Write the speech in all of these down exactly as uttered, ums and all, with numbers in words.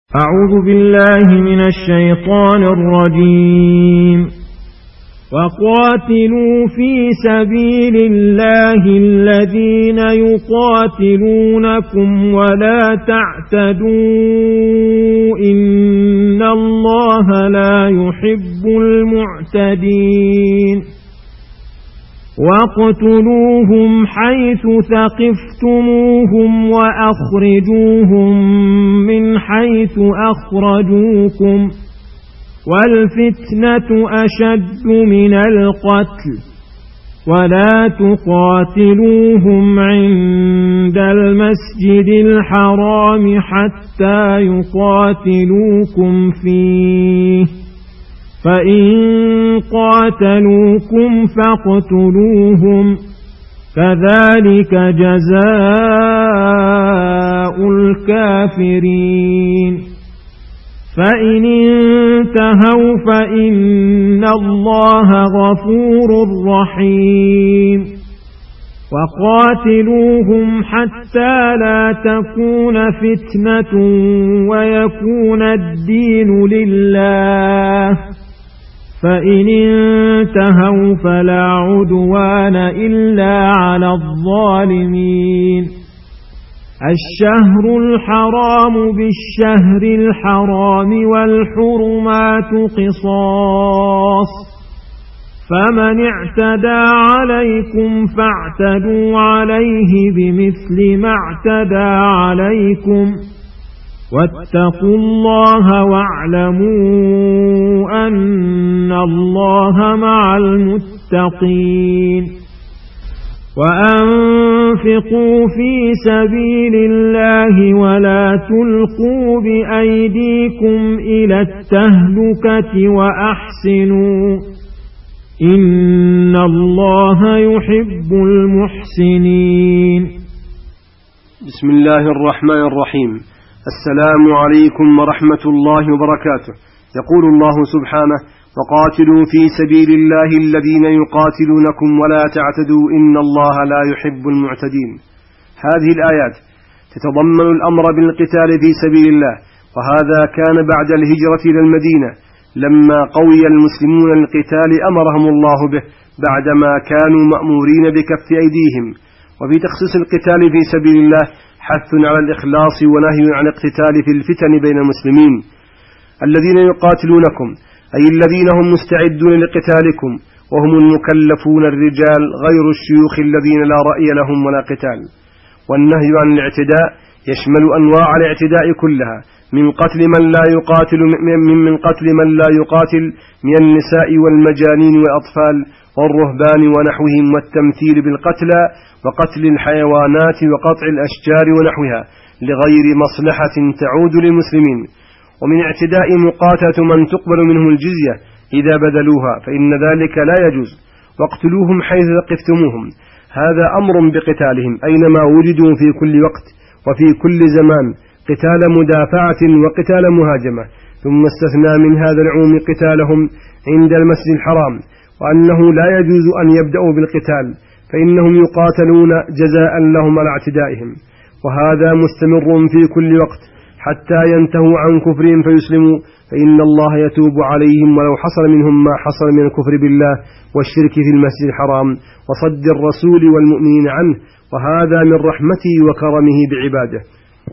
أعوذ بالله من الشيطان الرجيم. وقاتلوا في سبيل الله الذين يقاتلونكم ولا تعتدوا إن الله لا يحب المعتدين. واقتلوهم حيث ثقفتموهم وأخرجوهم من حيث أخرجوكم والفتنة أشد من القتل ولا تقاتلوهم عند المسجد الحرام حتى يقاتلوكم فيه فإن قاتلوكم فاقتلوهم كذلك جزاء الكافرين. فإن انتهوا فإن الله غفور رحيم. وقاتلوهم حتى لا تكون فتنة ويكون الدين لله فإن انتهوا فلا عدوان إلا على الظالمين. الشهر الحرام بالشهر الحرام والحرمات قصاص فمن اعتدى عليكم فاعتدوا عليه بمثل ما اعتدى عليكم واتقوا الله واعلموا أن الله مع المتقين. وأنفقوا في سبيل الله ولا تلقوا بأيديكم إلى التهلكة وأحسنوا إن الله يحب المحسنين. بسم الله الرحمن الرحيم. السلام عليكم ورحمة الله وبركاته. يقول الله سبحانه: وقاتلوا في سبيل الله الذين يقاتلونكم ولا تعتدوا إن الله لا يحب المعتدين. هذه الآيات تتضمن الأمر بالقتال في سبيل الله، وهذا كان بعد الهجرة إلى المدينة لما قوي المسلمون القتال أمرهم الله به بعدما كانوا مأمورين بكف أيديهم. وفي تخصيص القتال في سبيل الله حث على الإخلاص ونهي عن الاقتتال في الفتن بين المسلمين. الذين يقاتلونكم أي الذين هم مستعدون لقتالكم، وهم المكلفون الرجال غير الشيوخ الذين لا رأي لهم ولا قتال. والنهي عن الاعتداء يشمل أنواع الاعتداء كلها، من قتل من لا يقاتل من, من قتل من لا يقاتل من النساء والمجانين والأطفال والرهبان ونحوهم، والتمثيل بالقتلى، وقتل الحيوانات، وقطع الأشجار ونحوها لغير مصلحة تعود للمسلمين. ومن اعتداء مقاتلة من تقبل منهم الجزية إذا بذلوها، فإن ذلك لا يجوز. واقتلوهم حيث ثقفتموهم، هذا أمر بقتالهم أينما وجدوا في كل وقت وفي كل زمان، قتال مدافعة وقتال مهاجمة. ثم استثنى من هذا العموم قتالهم عند المسجد الحرام، وأنه لا يجوز أن يبدأوا بالقتال فإنهم يقاتلون جزاء لهم على اعتدائهم، وهذا مستمر في كل وقت حتى ينتهوا عن كفرهم فيسلموا، فإن الله يتوب عليهم ولو حصل منهم ما حصل من الكفر بالله والشرك في المسجد الحرام وصد الرسول والمؤمنين عنه، وهذا من رحمته وكرمه بعباده.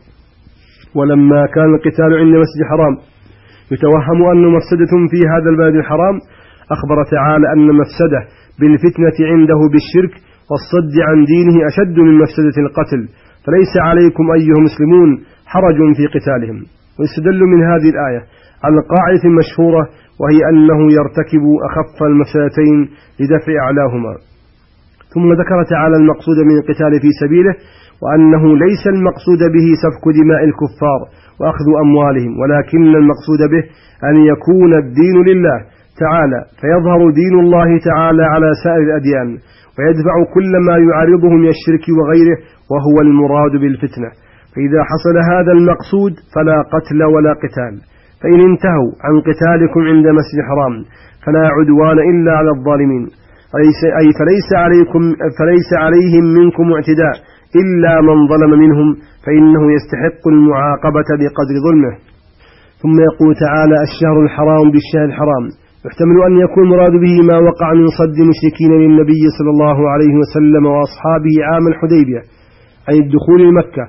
ولما كان القتال عند المسجد الحرام يتوهم أن مفسدة في هذا البلد الحرام، أخبر تعالى أن مفسدة بالفتنة عنده بالشرك والصد عن دينه أشد من مفسدة القتل، فليس عليكم أيها المسلمون حرج في قتالهم. ويستدل من هذه الآية على القاعدة المشهورة، وهي أنه يرتكب أخف المفسدتين لدفع أعلاهما. ثم ذكر تعالى المقصود من القتال في سبيله، وأنه ليس المقصود به سفك دماء الكفار وأخذ أموالهم، ولكن المقصود به أن يكون الدين لله تعالى، فيظهر دين الله تعالى على سائر الأديان، ويدفع كل ما يعارضه من الشرك وغيره، وهو المراد بالفتنة. فإذا حصل هذا المقصود فلا قتل ولا قتال. فإن انتهوا عن قتالكم عند مسجد الحرام فلا عدوان إلا على الظالمين، أي فليس عليكم فليس عليهم منكم اعتداء إلا من ظلم منهم، فإنه يستحق المعاقبة بقدر ظلمه. ثم يقول تعالى: الشهر الحرام بالشهر الحرام. يحتمل أن يكون مراد به ما وقع من صد المشركين للنبي صلى الله عليه وسلم وأصحابه عام الحديبية عن الدخول لمكة،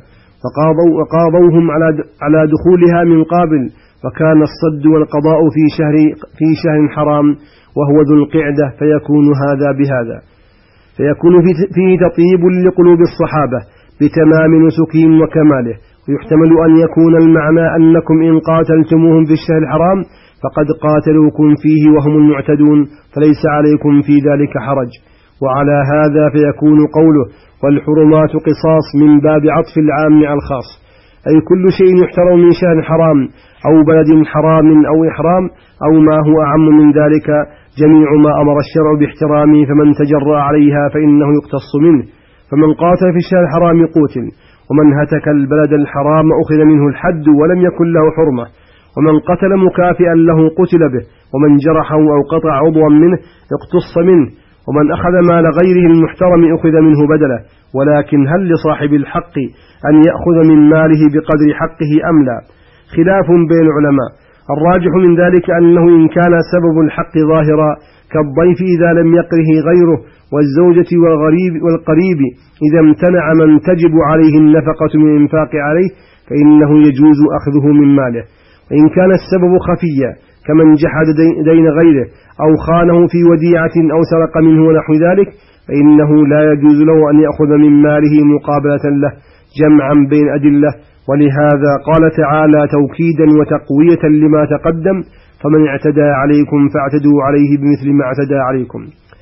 وقاضوهم على دخولها من قابل، وكان الصد والقضاء في شهر, في شهر حرام وهو ذو القعدة، فيكون هذا بهذا، فيكون فيه تطيب لقلوب الصحابة بتمام نسكهم وكماله. ويحتمل أن يكون المعنى أنكم إن قاتلتموهم في الشهر الحرام فقد قاتلوكم فيه وهم المعتدون، فليس عليكم في ذلك حرج. وعلى هذا فيكون قوله: والحرمات قصاص من باب عطف العام على الخاص، أي كل شيء يحترم من شهر حرام أو بلد حرام أو إحرام أو ما هو أعم من ذلك، جميع ما أمر الشرع باحترامه، فمن تجرأ عليها فإنه يقتص منه. فمن قاتل في الشهر الحرام قوتل، ومن هتك البلد الحرام أخذ منه الحد ولم يكن له حرمة، ومن قتل مكافئا له قتل به، ومن جرحه أو قطع عضوا منه اقتص منه، ومن أخذ مال غيره المحترم أخذ منه بدله. ولكن هل لصاحب الحق أن يأخذ من ماله بقدر حقه أم لا؟ خلاف بين العلماء. الراجح من ذلك أنه إن كان سبب الحق ظاهرا كالضيف إذا لم يقره غيره، والزوجة والغريب والقريب إذا امتنع من تجب عليه النفقة من إنفاق عليه، فإنه يجوز أخذه من ماله. وإن كان السبب خفيا كمن جحد دين غيره أو خانه في وديعة أو سرق منه ونحو ذلك، فإنه لا يجوز له أن يأخذ من ماله مقابلة له، جمعا بين أدلة. ولهذا قال تعالى توكيدا وتقوية لما تقدم: فمن اعتدى عليكم فاعتدوا عليه بمثل ما اعتدى عليكم.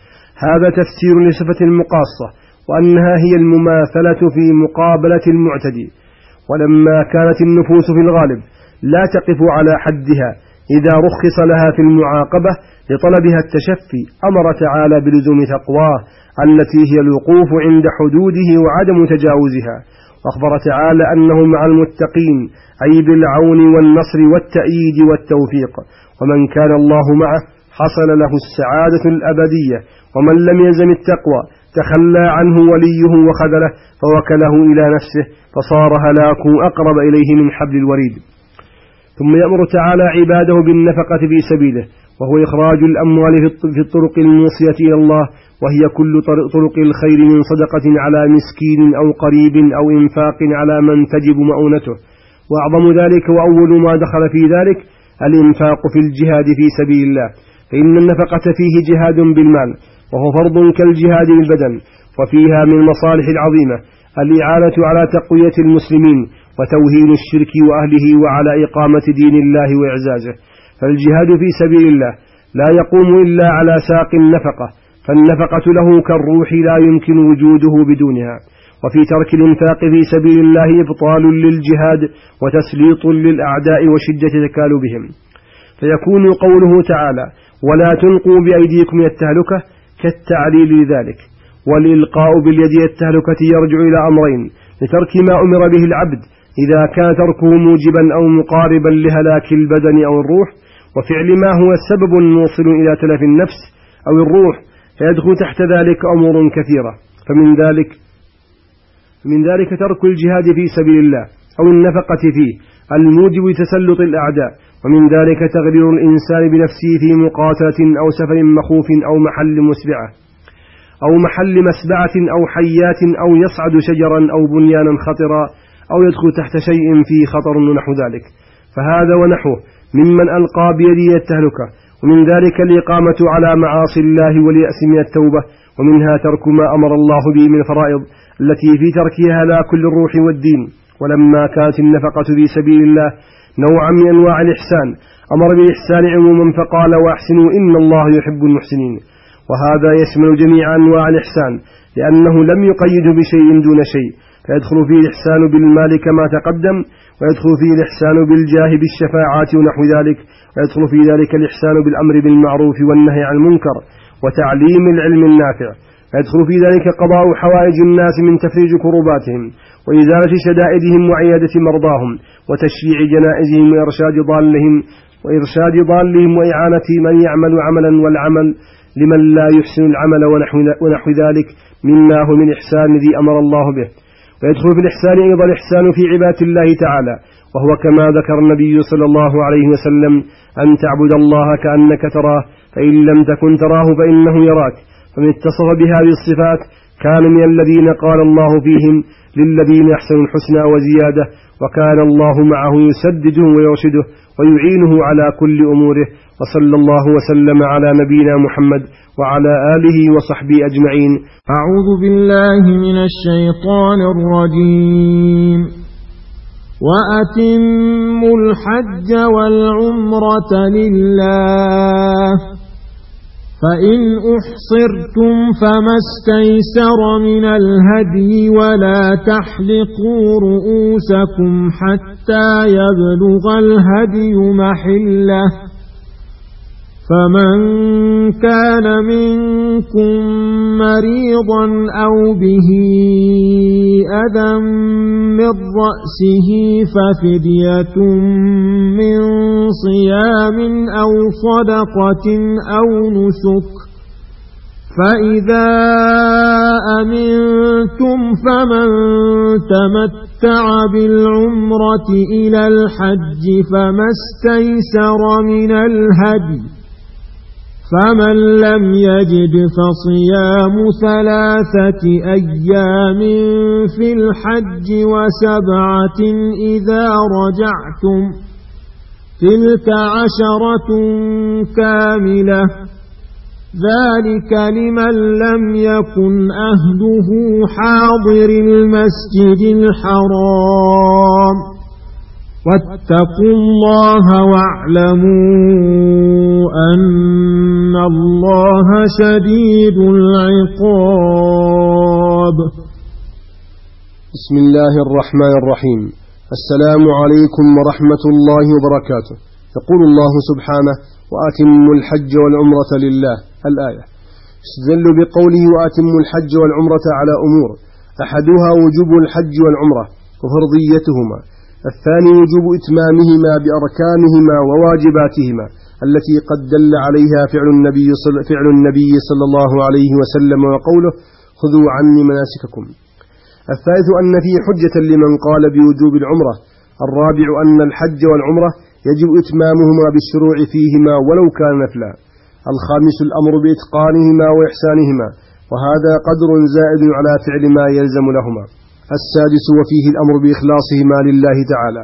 هذا تفسير لصفة المقاصة، وأنها هي المماثلة في مقابلة المعتدي. ولما كانت النفوس في الغالب لا تقف على حدها إذا رخص لها في المعاقبة لطلبها التشفي، أمر تعالى بلزوم تقواه التي هي الوقوف عند حدوده وعدم تجاوزها. وأخبر تعالى أنه مع المتقين، أي بالعون والنصر والتأييد والتوفيق. ومن كان الله معه حصل له السعادة الأبدية، ومن لم يلزم التقوى تخلى عنه وليه وخذله فوكله إلى نفسه، فصار هلاكه أقرب إليه من حبل الوريد. ثم يأمر تعالى عباده بالنفقة في سبيله، وهو إخراج الأموال في الطرق الموصية إلى الله، وهي كل طرق الخير من صدقة على مسكين أو قريب أو إنفاق على من تجب مؤونته. وأعظم ذلك وأول ما دخل في ذلك الإنفاق في الجهاد في سبيل الله، فإن النفقة فيه جهاد بالمال، وهو فرض كالجهاد بالبدن. وفيها من المصالح العظيمة الإعانة على تقوية المسلمين وتوهين الشرك وأهله وعلى إقامة دين الله وإعزازه. فالجهاد في سبيل الله لا يقوم إلا على ساق النفقة، فالنفقة له كالروح لا يمكن وجوده بدونها. وفي ترك الإنفاق في سبيل الله إبطال للجهاد وتسليط للأعداء وشدة تكالبهم. فيكون قوله تعالى: ولا تلقوا بأيديكم إلى التهلكة كالتعليل لذلك. والإلقاء باليد إلى التهلكة يرجع إلى أمرين: لترك ما أمر به العبد إذا كان تركه موجبا أو مقاربا لهلاك البدن أو الروح، وفعل ما هو سبب موصل إلى تلف النفس أو الروح، فيدخل تحت ذلك أمور كثيرة. فمن ذلك من ذلك ترك الجهاد في سبيل الله أو النفقة فيه الموجب لتسلط الأعداء، ومن ذلك تغرير الإنسان بنفسه في مقاتلة أو سفر مخوف أو محل مسبعة أو محل مسبعة أو حيات أو يصعد شجرا أو بنيانا خطرا أو يدخل تحت شيء فيه خطر ونحو ذلك، فهذا ونحوه ممن ألقى بيده التهلكة. ومن ذلك الإقامة على معاصي الله واليأس من التوبة، ومنها ترك ما أمر الله به من الفرائض التي في تركها لا كل الروح والدين. ولما كانت النفقة في سبيل الله نوعا من أنواع الإحسان أمر بالإحسان عموما فقال: وأحسنوا إن الله يحب المحسنين. وهذا يشمل جميع أنواع الإحسان، لأنه لم يقيد بشيء دون شيء، فيدخل فيه الإحسان بالمال كما تقدم، ويدخل فيه الإحسان بالجاه بالشفاعات ونحو ذلك، ويدخل في ذلك الإحسان بالأمر بالمعروف والنهي عن المنكر وتعليم العلم النافع، ويدخل في ذلك قضاء حوائج الناس من تفريج كرباتهم وإزالة شدائدهم وعيادة مرضاهم وتشفيع جنائزهم وإرشاد ضالهم وإرشاد ضالهم وإعانة من يعمل عملا والعمل لمن لا يحسن العمل ونحو ذلك مما هو من إحسان ذي أمر الله به. ويدخل في الإحسان أيضا الإحسان في عبادة الله تعالى وهو كما ذكر النبي صلى الله عليه وسلم أن تعبد الله كأنك تراه فإن لم تكن تراه فإنه يراك. فمن اتصف بهذه الصفات كان من الذين قال الله فيهم للذين أحسنوا الحسنى وزيادة، وكان الله معه يسدده ويرشده ويعينه على كل أموره. وصلى الله وسلم على نبينا محمد وعلى آله وصحبه أجمعين. أعوذ بالله من الشيطان الرجيم. وأتموا الحج والعمرة لله فإن أحصرتم فما استيسر من الهدي ولا تحلقوا رؤوسكم حتى يبلغ الهدي محله، فمن كان منكم مريضا أو به أذى من رأسه ففدية من صيام أو صدقة أو نسك، فإذا أمنتم فمن تمتع بالعمرة إلى الحج فما استيسر من الهدي، فمن لم يجد فصيام ثلاثة أيام في الحج وسبعة إذا رجعتم، تلك عشرة كاملة، ذلك لمن لم يكن أهله حاضر المسجد الحرام. واتقوا الله واعلموا أن الله شديد العقاب. بسم الله الرحمن الرحيم. السلام عليكم ورحمة الله وبركاته. يقول الله سبحانه: وأتموا الحج والعمرة لله. الآية. استدل بقوله وأتموا الحج والعمرة على أمور: أحدها وجوب الحج والعمرة وفرضيتهما، الثاني وجوب إتمامهما بأركانهما وواجباتهما التي قد دل عليها فعل النبي صلى, فعل النبي صلى الله عليه وسلم وقوله: خذوا عني مناسككم. الثالث أن فيه حجة لمن قال بوجوب العمرة. الرابع أن الحج والعمرة يجب إتمامهما بالشروع فيهما ولو كان نفلا. الخامس الأمر بإتقانهما وإحسانهما، وهذا قدر زائد على فعل ما يلزم لهما. السادس وفيه الأمر بإخلاصهما لله تعالى.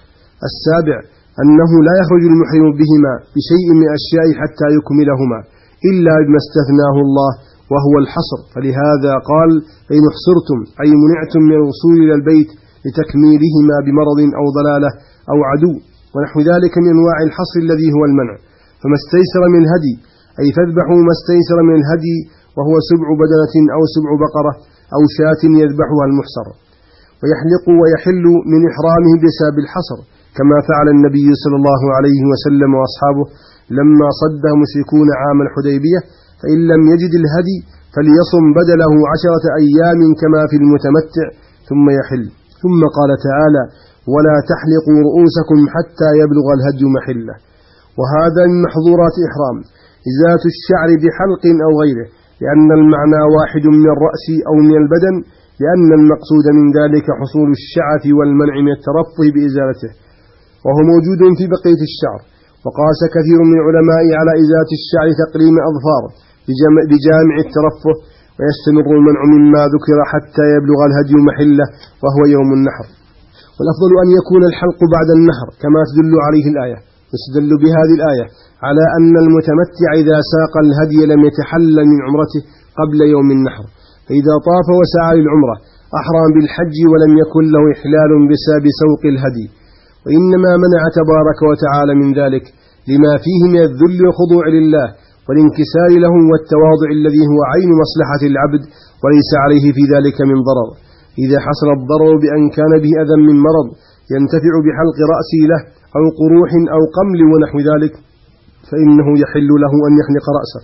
السابع أنه لا يخرج المحرم بهما بشيء من أشياء حتى يكملهما إلا بما استثناه الله وهو الحصر، فلهذا قال: فإن احصرتم أي منعتم من الوصول إلى البيت لتكميلهما بمرض أو ضلالة أو عدو ونحو ذلك من أنواع الحصر الذي هو المنع. فما استيسر من الهدي أي فاذبحوا ما استيسر من الهدي، وهو سبع بدنة أو سبع بقرة أو شاة يذبحها المحصر. ويحلق ويحل من إحرامه بسبب الحصر، كما فعل النبي صلى الله عليه وسلم وأصحابه لما صده مشركون عام الحديبية. فإن لم يجد الهدي فليصم بدله عشرة أيام كما في المتمتع ثم يحل. ثم قال تعالى: ولا تحلقوا رؤوسكم حتى يبلغ الهدي محله. وهذا من محظورات إحرام إزالة الشعر بحلق أو غيره، لأن المعنى واحد من الرأس أو من البدن، لأن المقصود من ذلك حصول الشعث والمنع من الترفه بإزالته، وهو موجود في بقية الشعر. وقاس كثير من العلماء على إزالة الشعر تقليم أظفار بجامع الترفه، ويستمر المنع مما ذكر حتى يبلغ الهدي محله وهو يوم النحر. والأفضل أن يكون الحلق بعد النحر كما تدل عليه الآية. يستدل بهذه الآية على أن المتمتع إذا ساق الهدي لم يتحلل من عمرته قبل يوم النحر، فإذا طاف وسعى للعمرة أحرم بالحج ولم يكن له إحلال بسبب سوق الهدي، وإنما منع تبارك وتعالى من ذلك لما فيه من الذل والخضوع لله والانكسار له والتواضع الذي هو عين مصلحة العبد، وليس عليه في ذلك من ضرر. إذا حصل الضرر بأن كان به أذى من مرض ينتفع بحلق رأسه له أو قروح أو قمل ونحو ذلك فإنه يحل له أن يحلق رأسه،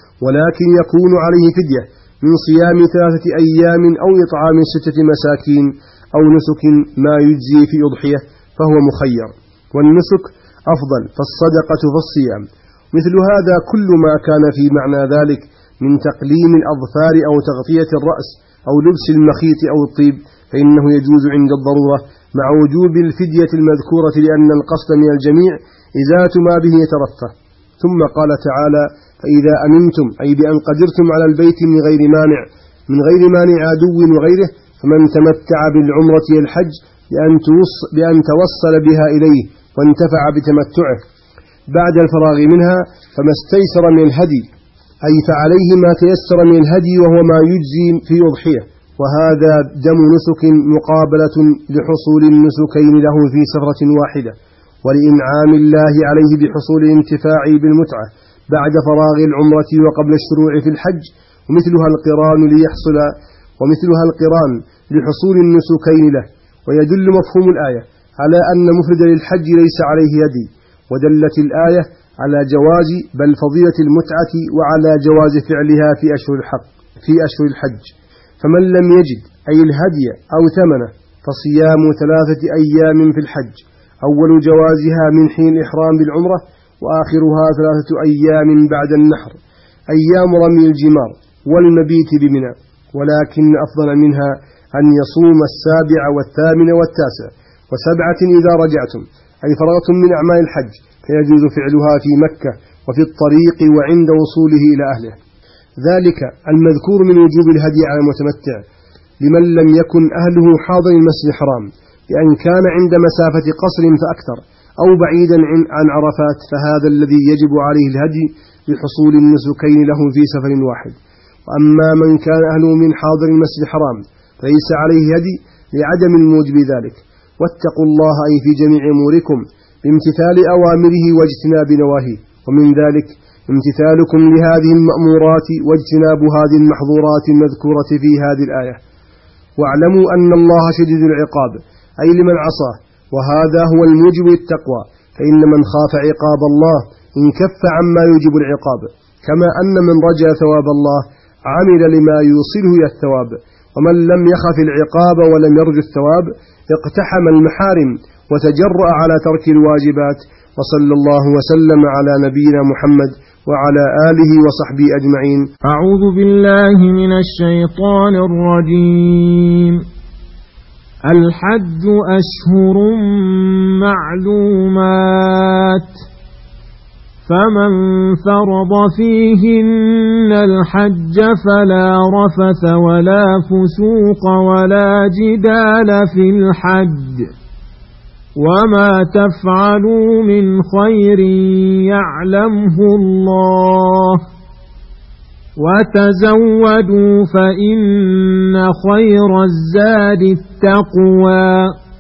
ولكن يكون عليه فدية من صيام ثلاثة أيام أو إطعام ستة مساكين أو نسك ما يجزي في أضحية، فهو مخير. والنسك أفضل، فالصدقة فالصيام. مثل هذا كل ما كان في معنى ذلك من تقليم الأظفار أو تغطية الرأس أو لبس المخيط أو الطيب فإنه يجوز عند الضرورة مع وجوب الفدية المذكورة لأن القصد من الجميع إزالة ما به يترفه. ثم قال تعالى: فإذا أمنتم، أي بأن قدرتم على البيت من غير مانع من غير مانع عدو وغيره، فمن تمتع بالعمرة إلى الحج بأن, بأن توصل بها إليه وانتفع بتمتعه بعد الفراغ منها، فما استيسر من الهدي، أي فعليه ما تيسر من الهدي وهو ما يجزي في أضحية، وهذا دم نسك مقابلة لحصول النسكين له في سفرة واحدة، ولإنعام الله عليه بحصول الانتفاع بالمتعة بعد فراغ العمرة وقبل الشروع في الحج، ومثلها القران ليحصل ومثلها القران لحصول النسكين له. ويدل مفهوم الآية على أن مفرد للحج ليس عليه هدي، ودلت الآية على جواز بل فضيلة المتعة وعلى جواز فعلها في أشهر الحق في أشهر الحج. فمن لم يجد أي الهدي أو ثمنه فصيام ثلاثة أيام في الحج، أول جوازها من حين الإحرام بالعمرة، وآخرها ثلاثة أيام بعد النحر، أيام رمي الجمار والمبيت بمنى، ولكن أفضل منها أن يصوم السابع والثامن والتاسع وسبعة إذا رجعتم، أي فرغتم من أعمال الحج، فيجوز فعلها في مكة وفي الطريق وعند وصوله إلى أهله. ذلك المذكور من وجوب الهدي على المتمتع لمن لم يكن أهله حاضر المسجد الحرام، لأن كان عند مسافة قصر فأكثر أو بعيدا عن عرفات، فهذا الذي يجب عليه الهدي لحصول النسكين له في سفر واحد. وأما من كان أهله من حاضر المسجد الحرام فليس عليه هدي لعدم الموجب ذلك. واتقوا الله أي في جميع أموركم بامتثال أوامره واجتناب نواهيه، ومن ذلك امتثالكم لهذه المأمورات واجتناب هذه المحظورات المذكورة في هذه الآية. واعلموا أن الله شديد العقاب، أي لمن عصاه، وهذا هو الموجب للتقوى، فإن من خاف عقاب الله انكف عما يوجب العقاب، كما أن من رجا ثواب الله عمل لما يوصله إلى الثواب. ومن لم يخف العقاب ولم يرجو الثواب اقتحم المحارم وتجرأ على ترك الواجبات. وصلى الله وسلم على نبينا محمد وعلى آله وصحبه أجمعين. أعوذ بالله من الشيطان الرجيم. الحج أشهر معلومات، فمن فرض فيهن الحج فلا رفث ولا فسوق ولا جدال في الحج، وما تفعلوا من خير يعلمه الله، وتزودوا فإن خير الزاد التقوى،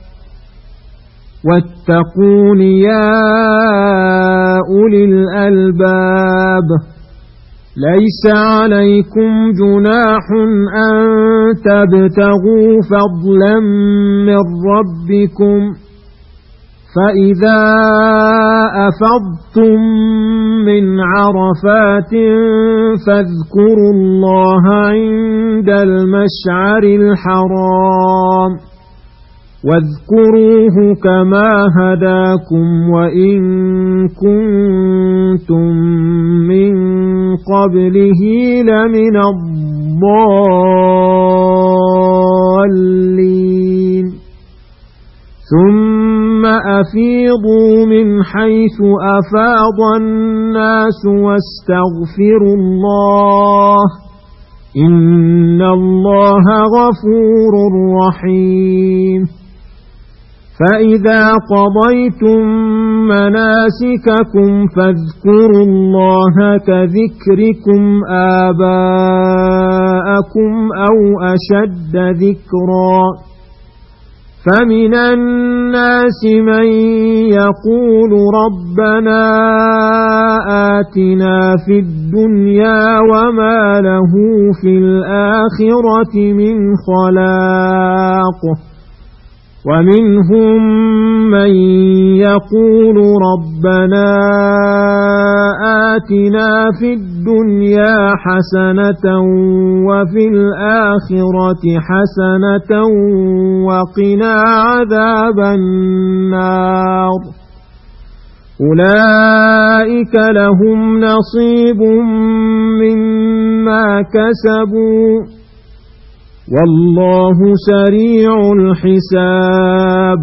واتقون يا أولي الألباب. ليس عليكم جناح أن تبتغوا فضلا من ربكم، فإذا أفضتم من عرفات فاذكروا الله عند المشعر الحرام، واذكروه كما هداكم وإن كنتم من قبله لمن الضالين. ثم أفيضوا من حيث أفاض الناس واستغفروا الله، إن الله غفور رحيم. فإذا قضيتم مناسككم فاذكروا الله كذكركم آباءكم أو أشد ذكرا. فمن الناس من يقول ربنا آتنا في الدنيا وما له في الآخرة من خلاق، ومنهم من يقول ربنا آتنا في الدنيا حسنة وفي الآخرة حسنة وقنا عذاب النار. أولئك لهم نصيب مما كسبوا، والله سريع الحساب. الباب.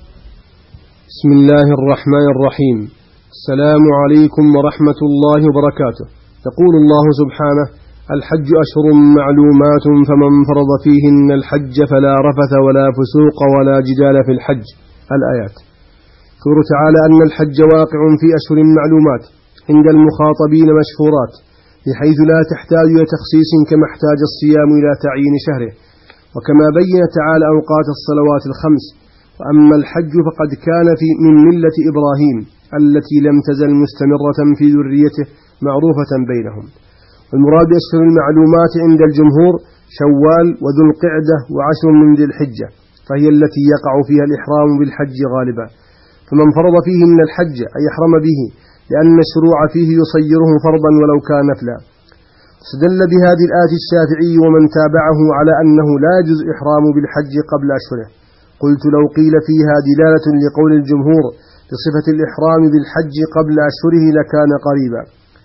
بسم الله الرحمن الرحيم. السلام عليكم ورحمة الله وبركاته. يقول الله سبحانه: الحج أشهر معلومات فمن فرض فيهن الحج فلا رفث ولا فسوق ولا جدال في الحج. الآيات. يقول تعالى أن الحج واقع في أشهر معلومات عند المخاطبين مشهورات، بحيث لا تحتاج إلى تخصيص كما احتاج الصيام إلى تعيين شهره، وكما بين تعالى أوقات الصلوات الخمس. وأما الحج فقد كان في من ملة إبراهيم التي لم تزل مستمرة في ذريته معروفة بينهم. والمراد بأشهر المعلومات عند الجمهور شوال وذو القعدة وعشر من ذي الحجة، فهي التي يقع فيها الإحرام بالحج غالبا. فمن فرض فيهن الحج أي يحرم به، لأن الشروع فيه يصيره فرضا ولو كان نفلا. استدل بهذه الآية الشافعي ومن تابعه على أنه لا يجوز إحرام بالحج قبل أشهره. قلت لو قيل فيها دلالة لقول الجمهور بصفة الإحرام بالحج قبل أشهره لكان قريبا،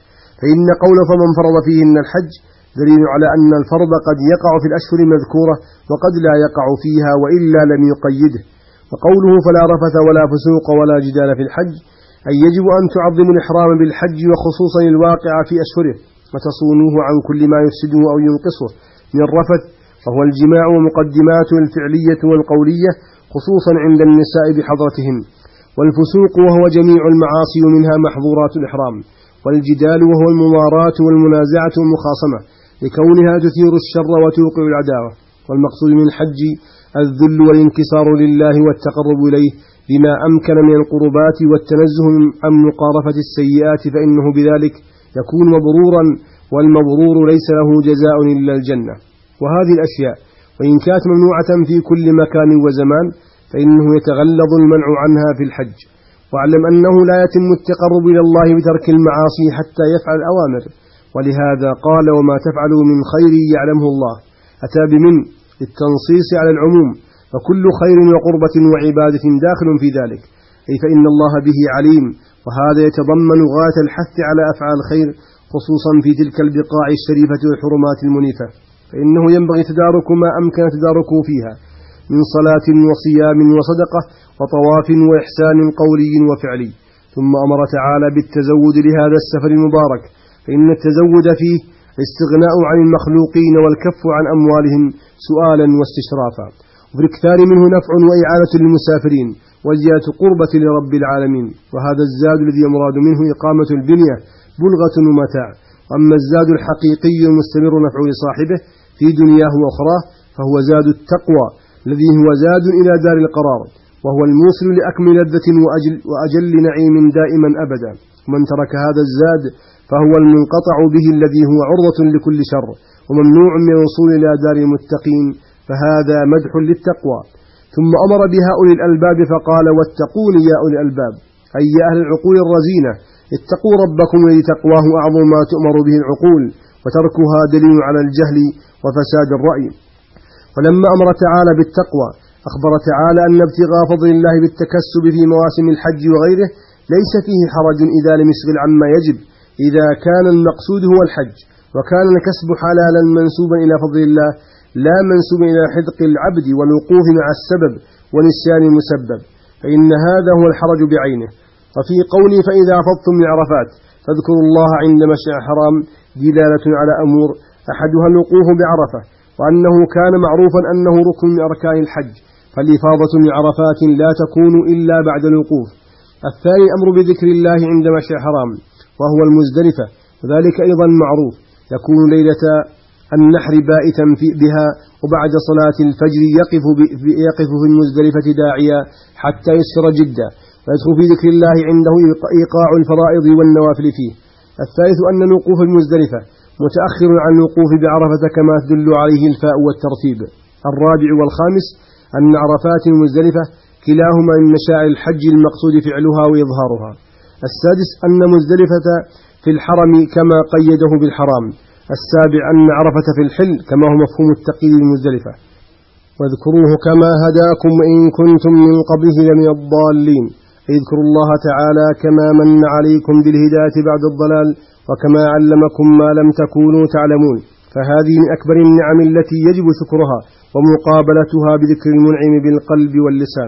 فإن قول فمن فرض فيهن الحج دليل على أن الفرض قد يقع في الأشهر المذكورة وقد لا يقع فيها وإلا لم يقيده. وقوله فلا رفث ولا فسوق ولا جدال في الحج أي يجب أن تعظموا الإحرام بالحج وخصوصا الواقع في أشهره، وتصونوه عن كل ما يفسده أو ينقصه من الرفث، وهو الجماع ومقدماته الفعلية والقولية خصوصا عند النساء بحضرتهن. والفسوق وهو جميع المعاصي ومنها محظورات الإحرام. والجدال وهو المماراة والمنازعة والمخاصمة لكونها تثير الشر وتوقع العداوة. والمقصود من الحج الذل والانكسار لله والتقرب إليه بما أمكن من القربات والتنزه عن مقارفة السيئات، فإنه بذلك يكون مبرورا، والمبرور ليس له جزاء إلا الجنة. وهذه الأشياء وإن كانت ممنوعة في كل مكان وزمان فإنه يتغلظ المنع عنها في الحج. واعلم أنه لا يتم التقرب إلى الله بترك المعاصي حتى يفعل الأوامر، ولهذا قال وما تفعلوا من خير يعلمه الله، أتى بمن التنصيص على العموم، فكل خير وقربة وعبادة داخل في ذلك، أي فإن الله به عليم. وهذا يتضمن غاية الحث على أفعال الخير خصوصا في تلك البقاع الشريفة والحرمات المنيفة، فإنه ينبغي تدارك ما أمكن تداركه فيها من صلاة وصيام وصدقة وطواف وإحسان قولي وفعلي. ثم أمر تعالى بالتزود لهذا السفر المبارك، فإن التزود فيه الاستغناء عن المخلوقين والكف عن أموالهم سؤالا واستشرافا، وفي الإكثار منه نفع وإعانة للمسافرين وزيادة قربة لرب العالمين. وهذا الزاد الذي يمراد منه إقامة البنية بلغة ومتاع. وأما الزاد الحقيقي المستمر نفع لصاحبه في دنياه وأخراه فهو زاد التقوى الذي هو زاد إلى دار القرار، وهو الموصل لأكمل لذة وأجل, وأجل نعيم دائما أبدا. ومن ترك هذا الزاد فهو المنقطع به الذي هو عرضة لكل شر وممنوع من الوصول إلى دار المتقين، فهذا مدح للتقوى. ثم أمر بها أولي الألباب فقال واتقون يا أولي الألباب، أي يا أهل العقول الرزينة اتقوا ربكم الذي تقواه أعظم ما تؤمر به العقول، وتركها دليل على الجهل وفساد الرأي. ولما أمر تعالى بالتقوى أخبر تعالى أن ابتغاء فضل الله بالتكسب في مواسم الحج وغيره ليس فيه حرج إذا لم يشغل عما يجب، إذا كان المقصود هو الحج وكان الكسب حلالا منسوبا إلى فضل الله لا منسوبا إلى حدق العبد والوقوف مع السبب ونسيان المسبب، فإن هذا هو الحرج بعينه. وفي قوله فإذا أفضتم من عرفات فاذكروا الله عند مشعر الحرام دلالة على أمور، أحدها الوقوف بعرفة، وأنه كان معروفا أنه ركن من أركان الحج، فالإفاضة من عرفات لا تكون إلا بعد الوقوف. الثاني الأمر بذكر الله عند مشعر الحرام وهو المزدلفة، وذلك أيضا معروف، يكون ليلة النحر بائتا في بها، وبعد صلاة الفجر يقف, يقف في المزدلفة داعيا حتى يسر جدا، ويدخل في ذكر الله عنده إيقاع الفرائض والنوافل فيه. الثالث أن الوقوف المزدلفة متأخر عن الوقوف بعرفة كما تدل عليه الفاء والترتيب. الرابع والخامس أن عرفات المزدلفة كلاهما من مشاعر الحج المقصود فعلها وإظهارها. السادس أن مزدلفة في الحرم كما قيده بالحرام. السابع أن عرفة في الحل كما هو مفهوم التقييد المزدلفة. واذكروه كما هداكم وإن كنتم من قبله لمن الضالين، اذكروا الله تعالى كما من عليكم بالهداية بعد الضلال وكما علمكم ما لم تكونوا تعلمون، فهذه من أكبر النعم التي يجب شكرها ومقابلتها بذكر المنعم بالقلب واللسان.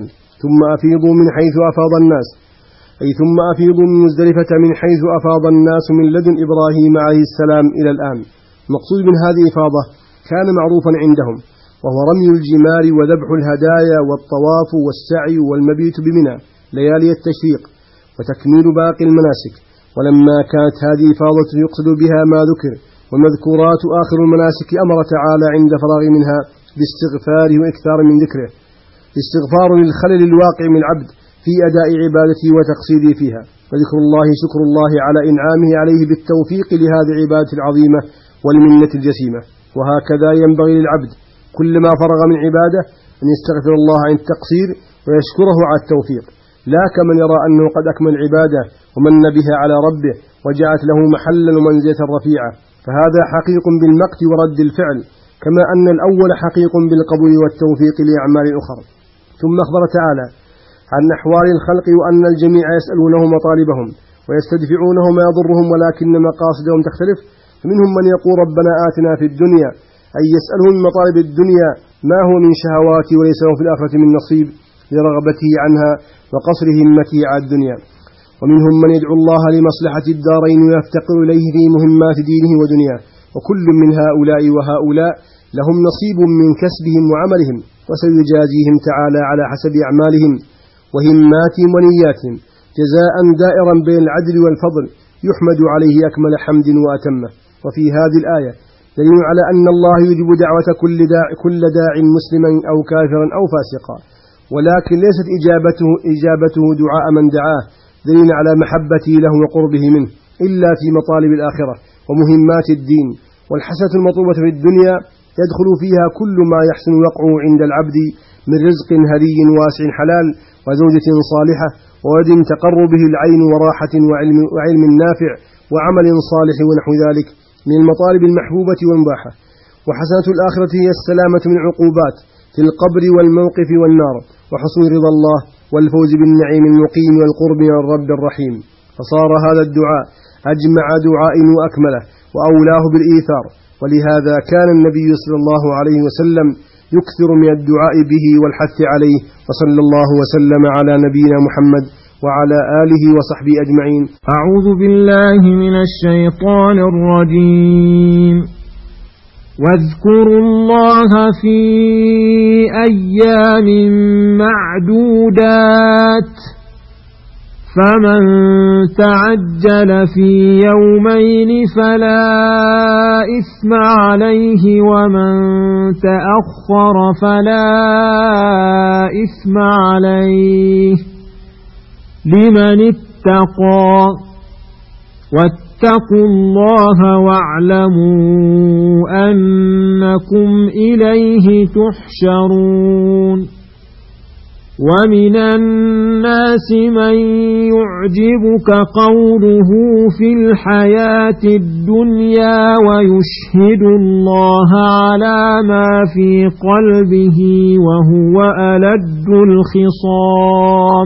ثم أفيضوا من حيث أفاض الناس، أي ثم أفيضوا من مزدلفة من حيث أفاض الناس من لدن إبراهيم عليه السلام إلى الآن. المقصود من هذه الإفاضة كان معروفا عندهم، وهو رمي الجمار وذبح الهدايا والطواف والسعي والمبيت بمنى ليالي التشريق وتكميل باقي المناسك. ولما كانت هذه إفاضة يقصد بها ما ذكر والمذكورات آخر المناسك، أمر تعالى عند فراغ منها باستغفاره وإكثار من ذكره، استغفار للخلل الواقع من العبد في أداء عبادته وتقصيره فيها، وذكر الله شكر الله على إنعامه عليه بالتوفيق لهذه العبادة العظيمة والمنة الجسيمة. وهكذا ينبغي للعبد كلما فرغ من عبادة أن يستغفر الله عن التقصير ويشكره على التوفيق، لا كمن يرى أنه قد أكمل العبادة ومن بها على ربه وجعلت له محلا ومنزلة رفيعة، فهذا حقيق بالمقت ورد الفعل، كما أن الأول حقيق بالقبول والتوفيق لأعمال أخرى. ثم أخبر تعالى عن أحوال الخلق وأن الجميع يسألونه مطالبهم ويستدفعونه ما يضرهم، ولكن مقاصدهم تختلف. فمنهم من يقول ربنا آتنا في الدنيا، أي يسأله من مطالب الدنيا ما هو من شهوات وليس له في الآخرة من نصيب لرغبته عنها وقصر همته على الدنيا. ومنهم من يدعو الله لمصلحة الدارين ويفتقر إليه في مهمات دينه ودنياه، وكل من هؤلاء وهؤلاء لهم نصيب من كسبهم وعملهم، وسيجازيهم تعالى على حسب أعمالهم وهماتهم ونياتهم جزاء دائرا بين العدل والفضل يحمد عليه أكمل حمد وأتمه. وفي هذه الآية دليل على أن الله يجب دعوة كل داع, كل داع مسلما أو كافرا أو فاسقا، ولكن ليست إجابته, إجابته دعاء من دعاه دليل على محبته له وقربه منه، إلا في مطالب الآخرة ومهمات الدين. والحسنة المطلوبة في الدنيا يدخل فيها كل ما يحسن وقعه عند العبد من رزق هدي واسع حلال وزوجة صالحة وولد تقر به العين وراحة وعلم, وعلم نافع وعمل صالح ونحو ذلك من المطالب المحبوبة والمباحة. وحسنة الآخرة هي السلامة من عقوبات في القبر والموقف والنار، وحصول رضا الله والفوز بالنعيم المقيم والقرب من الرب الرحيم. فصار هذا الدعاء أجمع دعاء وأكمله وأولاه بالإيثار، ولهذا كان النبي صلى الله عليه وسلم يكثر من الدعاء به والحث عليه. وصلى الله وسلم على نبينا محمد وعلى آله وصحبه أجمعين. أعوذ بالله من الشيطان الرجيم. واذكروا الله في أيام معدودات، فمن تعجل في يومين فلا إثم عليه، ومن تأخر فلا إثم عليه، لمن اتقى. واتقوا الله واعلموا أنكم إليه تحشرون. ومن الناس من يعجبك قوله في الحياة الدنيا ويشهد الله على ما في قلبه وهو ألد الخصام،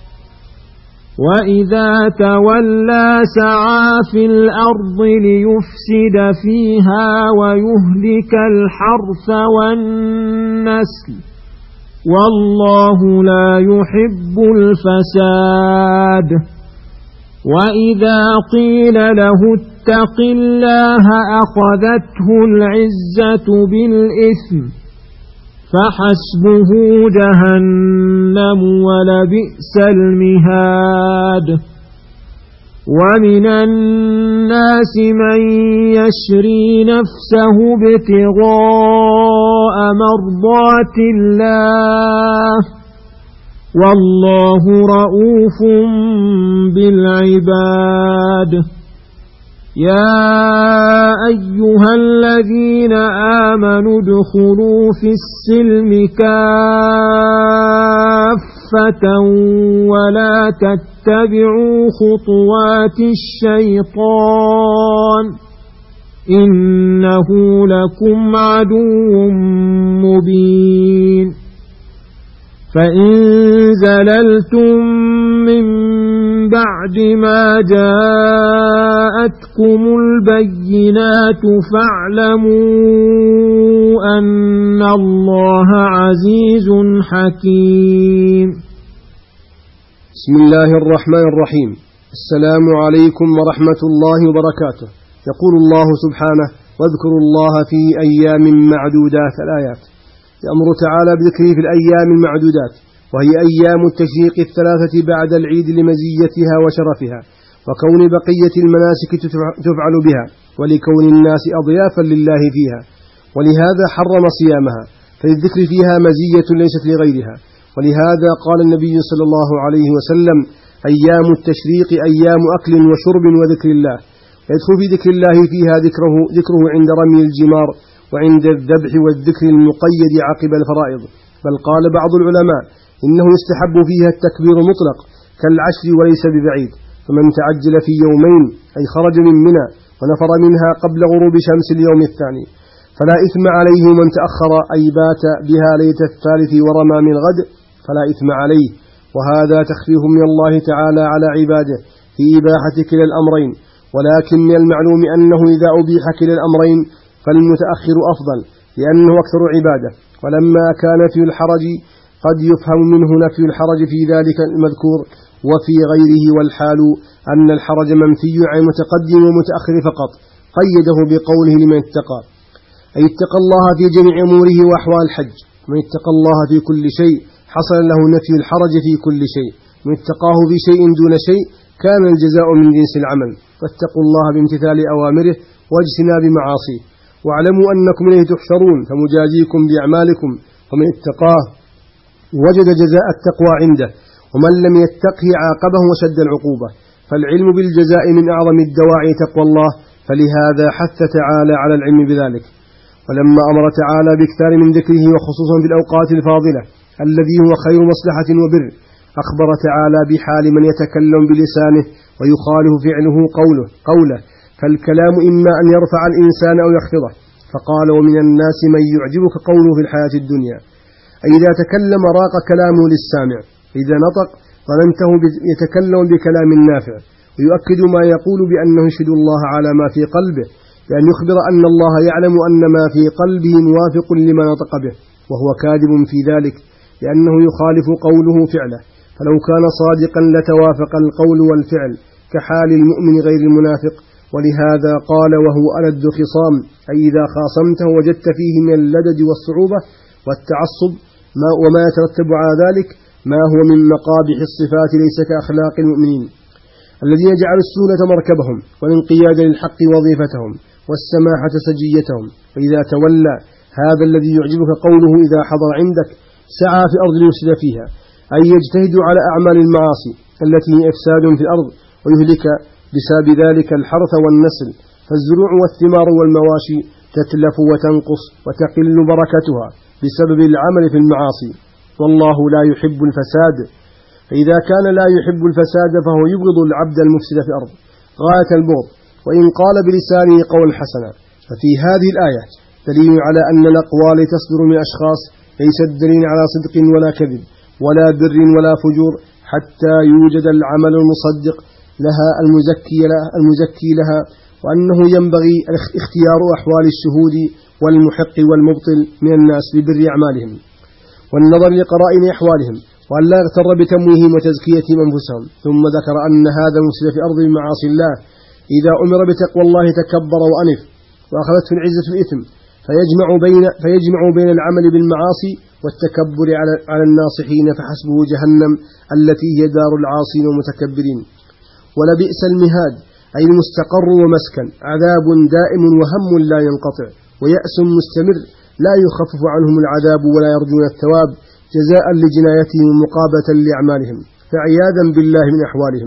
وإذا تولى سعى في الأرض ليفسد فيها ويهلك الحرث والنسل، والله لا يحب الفساد. وإذا قيل له اتق الله أخذته العزة بالإثم، فحسبه جهنم ولبئس المهاد. ومن الناس من يشري نفسه ابتغاء مرضات الله، والله رؤوف بالعباد. يا أيها الذين آمنوا ادخلوا في السلم كافة ولا تتبعوا خطوات الشيطان، إنه لكم عدو مبين. فإن زللتم من بعد ما جاءتكم البينات فاعلموا أن الله عزيز حكيم. بسم الله الرحمن الرحيم. السلام عليكم ورحمة الله وبركاته. يقول الله سبحانه: واذكروا الله في أيام معدودات. الآيات. يأمر تعالى بذكره في الأيام المعدودات، وهي أيام التشريق الثلاثة بعد العيد لمزيتها وشرفها، وكون بقية المناسك تفعل بها، ولكون الناس أضيافا لله فيها، ولهذا حرم صيامها، فللذكر فيها مزية ليست لغيرها. ولهذا قال النبي صلى الله عليه وسلم: أيام التشريق أيام أكل وشرب وذكر الله. يدخل في ذكر الله فيها ذكره, ذكره عند رمي الجمار، وعند الذبح والذكر المقيد عقب الفرائض. بل قال بعض العلماء إنه يستحب فيها التكبير مطلق كالعشر وليس ببعيد. فمن تعجل في يومين، أي خرج من منى ونفر منها قبل غروب شمس اليوم الثاني، فلا إثم عليه. من تأخر أي بات بها ليلة الثالث ورمى من غد فلا إثم عليه. وهذا تخفيف من الله تعالى على عباده في إباحة كلا الأمرين. ولكن من المعلوم أنه إذا أبيح كلا الأمرين فالمتأخر أفضل، لأنه أكثر عبادة. ولما كان في الحرج قد يفهم منه نفي الحرج في ذلك المذكور وفي غيره. والحال أن الحرج منفي عن متقدم ومتأخر فقط، قيده بقوله: لمن اتقى، أي اتقى الله في جميع أموره وأحوال الحج. من اتقى الله في كل شيء حصل له نفي الحرج في كل شيء. من اتقاه في شيء دون شيء كان الجزاء من جنس العمل. فاتقوا الله بامتثال أوامره واجتناب معاصيه، واعلموا أنكم إليه تحشرون، فمجازيكم بأعمالكم. ومن اتقاه وجد جزاء التقوى عنده، ومن لم يتقه عاقبه وشد العقوبة. فالعلم بالجزاء من أعظم الدواعي تقوى الله، فلهذا حث تعالى على العلم بذلك. ولما أمر تعالى باكثار من ذكره، وخصوصا في الأوقات الفاضلة الذي هو خير مصلحة وبر، أخبر تعالى بحال من يتكلم بلسانه ويخالف فعله قوله قوله فالكلام إما أن يرفع الإنسان أو يخفضه. فقال: ومن الناس من يعجبك قوله في الحياة الدنيا، أي إذا تكلم راق كلامه للسامع، إذا نطق ظننته يتكلم بكلام نافع. ويؤكد ما يقول بأنه يشهد الله على ما في قلبه، بأن يخبر أن الله يعلم أن ما في قلبه موافق لما نطق به، وهو كاذب في ذلك، لأنه يخالف قوله فعله. فلو كان صادقا لتوافق القول والفعل كحال المؤمن غير المنافق. ولهذا قال: وهو ألد خصام، أي إذا خاصمته وجدت فيه من اللدد والصعوبة والتعصب ما وما يترتب على ذلك ما هو من مقابح الصفات، ليس كأخلاق المؤمنين الذين جعلوا السهولة مركبهم، والانقياد للحق وظيفتهم، والسماحة سجيتهم. فإذا تولى هذا الذي يعجبك قوله إذا حضر عندك سعى في أرض يفسد فيها، أي يجتهد على أعمال المعاصي التي هي إفساد في الأرض، ويهلك بسبب ذلك الحرث والنسل. فالزروع والثمار والمواشي تتلف وتنقص وتقل بركتها بسبب العمل في المعاصي، والله لا يحب الفساد. فإذا كان لا يحب الفساد فهو يبغض العبد المفسد في الأرض غاية البغض، وإن قال بلسانه قول حسنا. ففي هذه الآيات دليل على أن الأقوال تصدر من أشخاص ليست دليل على صدق ولا كذب ولا بر ولا فجور، حتى يوجد العمل المصدق لها المزكي لها, المزكي لها وأنه ينبغي اختيار أحوال الشهود والمحق والمبطل من الناس ببر أعمالهم، والنظر لقرائن أحوالهم، وأن لا يغتر بتمويهم وتزكيتهم أنفسهم. ثم ذكر أن هذا المفسد في أرض معاصي الله إذا أمر بتقوى الله تكبر وأنف، وأخذته العزة الإثم، فيجمع بين, فيجمع بين العمل بالمعاصي والتكبر على, على الناصحين، فحسبه جهنم التي هي دار العاصين والمتكبرين. ولبئس المهاد، أي المستقر ومسكن، عذاب دائم وهم لا ينقطع، ويأس مستمر لا يخفف عنهم العذاب ولا يرجون الثواب جزاء لجنايتهم ومقابة لأعمالهم، فعياذا بالله من أحوالهم.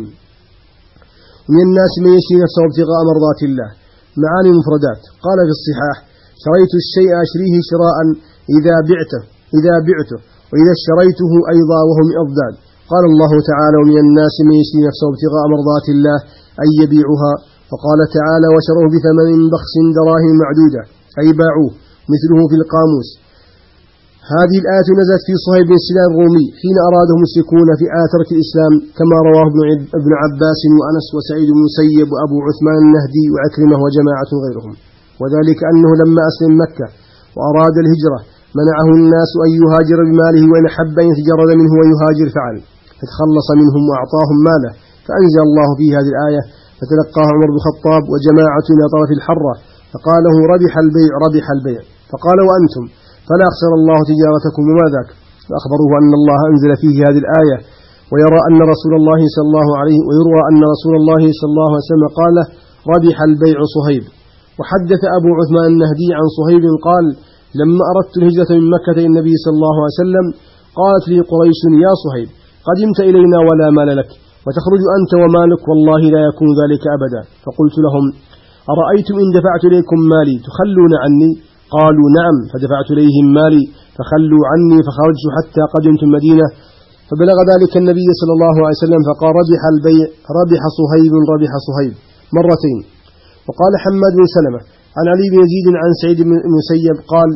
من الناس من يشري نفسه ابتغاء مرضات الله. معاني مفردات. قال في الصحاح: شريت الشيء أشريه شراء إذا بعته إذا بعته وإذا اشتريته أيضا وهو من أضداد. قال الله تعالى: ومن الناس من يشري نفسه ابتغاء مرضات الله، أي يبيعها. وقال تعالى: وشروه بثمن بخس دراهم معدودة، أي باعوه، مثله في القاموس. هذه الآية نزلت في صهيب بن سنان الرومي حين أراده المشركون في آية ترك الإسلام، كما رواه ابن عباس وأنس وسعيد بن مسيب وأبو عثمان النهدي وعكرمة وجماعة غيرهم. وذلك أنه لما أسلم مكة وأراد الهجرة منعه الناس أن يهاجر بماله، وإن حب أن يتجرد منه ويهاجر فعل. فتخلص منهم وأعطاهم ماله، فأنزل الله في هذه الآية: فتلقاه عمر بن الخطاب وجماعة إلى طرف الحرة فقال له: ربح البيع ربح البيع. فقال: وأنتم؟ فلا أخسر الله تجارتكم وما ذاك. فأخبروه أن الله أنزل فيه هذه الآية، ويرى أن رسول الله صلى الله عليه ويروى أن رسول الله صلى الله عليه وسلم قال: ربح البيع صهيب. وحدث أبو عثمان النهدي عن صهيب قال: لما أردت الهجرة من مكة إلى النبي صلى الله عليه وسلم قالت لي قريش: يا صهيب قدمت إلينا ولا مال لك، وتخرج أنت ومالك، والله لا يكون ذلك أبدا. فقلت لهم: أرأيتم إن دفعت إليكم مالي تخلون عني؟ قالوا: نعم. فدفعت إليهم مالي فخلوا عني، فخرجت حتى قدمت المدينة، فبلغ ذلك النبي صلى الله عليه وسلم فقال: ربح البيع ربح صهيب ربح صهيب مرتين. وقال حماد بن سلمة عن علي بن يزيد عن سعيد بن المسيب قال: